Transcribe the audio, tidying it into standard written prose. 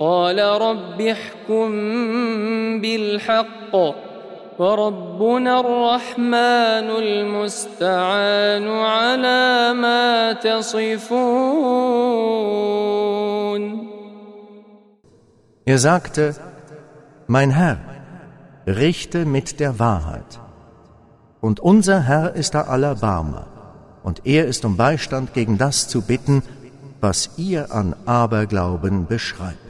قال رب احكم بالحق وربنا الرحمن المستعان على ما تصفون. Er sagte: Mein Herr, richte mit der Wahrheit. Und unser Herr ist der Allerbarmer, und er ist um Beistand gegen das zu bitten, was ihr an Aberglauben beschreibt.